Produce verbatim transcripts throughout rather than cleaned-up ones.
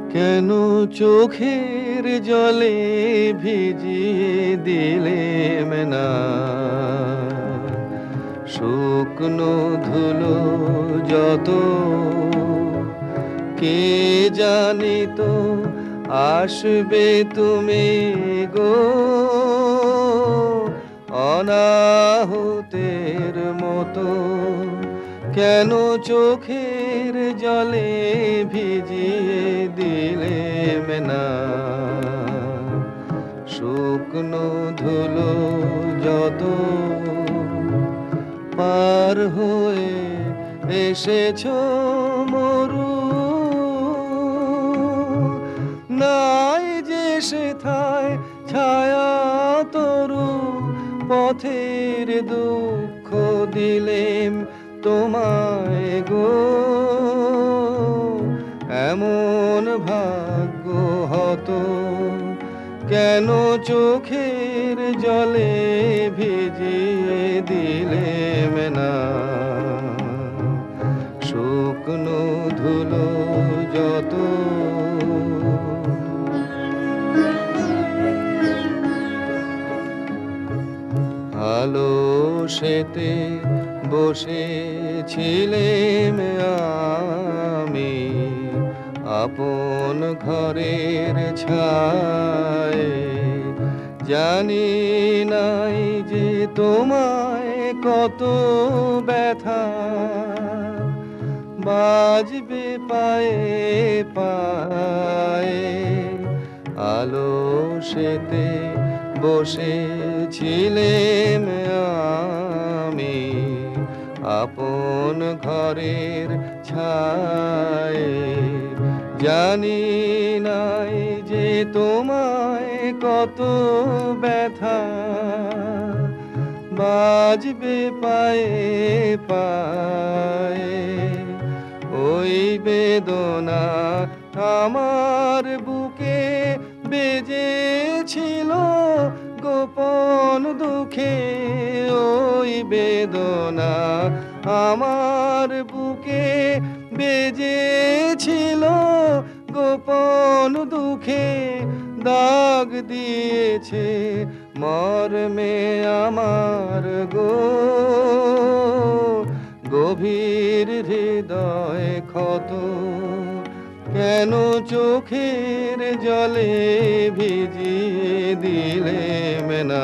কেন চোখের জলে ভিজিয়ে দিলেম না শুকনো ধুলো যত, কে জানিত আসবে তুমি গো অনাহুতের মতো। কেন চোখের জলে ভিজিয়ে দিলেম না শুকনো ধুলো যত, পার হয়ে এসেছো মরু, নাই যে সেথায় ছায়া তরু, পথের দুঃখ দিলেম তোমায় গো এমন ভাগ্য হতো। কেন চোখের জলে ভিজিয়ে দিলেম না শুকনো ধুলো যত। আলো সেতে বসেছিলেম আমি আপন ঘরের ছায়, জানি নাই যে তোমায় কত ব্যথা বাজবে পায়ে পায়ে। আলো সেতে বসেছিলেম আমি আপন ঘরের ছায়, জানি নাই যে তোমায় কত ব্যথা বাজবে পায়ে পায়ে। ওই বেদনা আমার বুকে বেজেছিল গোপন দুঃখে, ওই বেদনা আমার বুকে বেজেছিল গোপন দুঃখে, দাগ দিয়েছে মর্মে আমার গো গভীর হৃদয় ক্ষত। কেন চোখের জলে ভিজিয়ে দিলেম না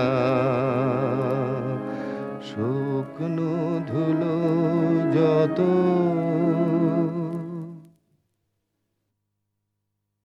শুকনো ধুলো যত।